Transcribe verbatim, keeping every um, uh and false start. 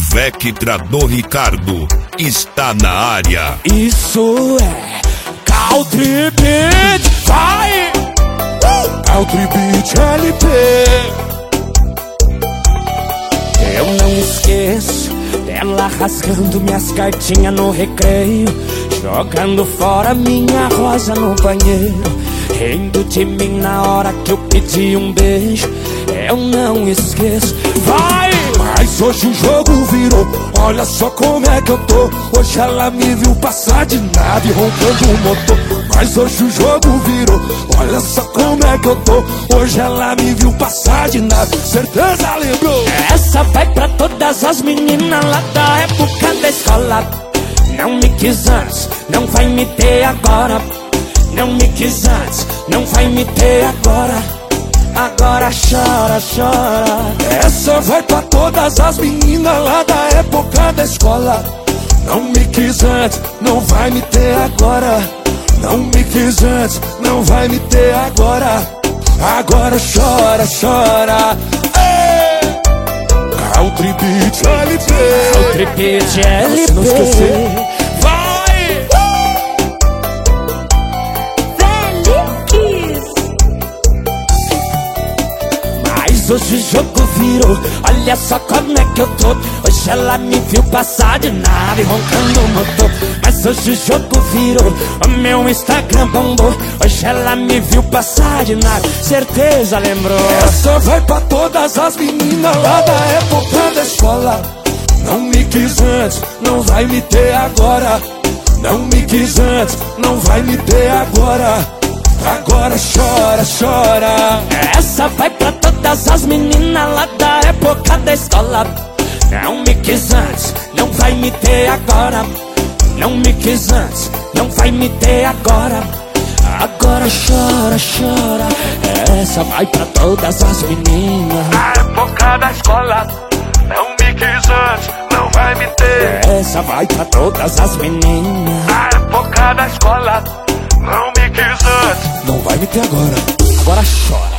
Vectra do Ricardo está na área. Isso é Country Beat, vai! Uh! Country Beat L P. Eu não esqueço dela rasgando minhas cartinhas no recreio, jogando fora minha rosa no banheiro, rindo de mim na hora que eu pedi um beijo. Eu não esqueço, vai! Mas hoje o jogo virou, olha só como é que eu tô. Hoje ela me viu passar de nave roncando o motor. Mas hoje o jogo virou, olha só como é que eu tô. Hoje ela me viu passar de nave, certeza lembrou. Essa vai pra todas as meninas lá da época da escola. Não me quis antes, não vai me ter agora. Não me quis antes, não vai me ter agora. Agora chora, chora. Essa vai pra todas as meninas lá da época da escola. Não me quis antes, não vai me ter agora. Não me quis antes, não vai me ter agora. Agora chora, chora. Ei! Country Beat L P. Country Beat L P. Se não esquecer, vai! Mas hoje o jogo virou, olha só como é que eu tô. Hoje ela me viu passar de nave roncando o motor. Mas hoje o jogo virou, o meu Instagram bombou. Hoje ela me viu passar de nave, certeza lembrou. Essa vai pra todas as meninas lá da época da escola. Não me quis antes, não vai me ter agora. Não me quis antes, não vai me ter agora. Agora chora, chora. Essa vai pra todas as meninas lá da época da escola. Não me quis antes, não vai me ter agora. Não me quis antes, não vai me ter agora. Agora chora, chora. Essa vai pra todas as meninas na época da escola. Não me quis antes, não vai me ter. Essa vai pra todas as meninas na época da escola. Não me quis antes, não vai me ter agora. Agora chora.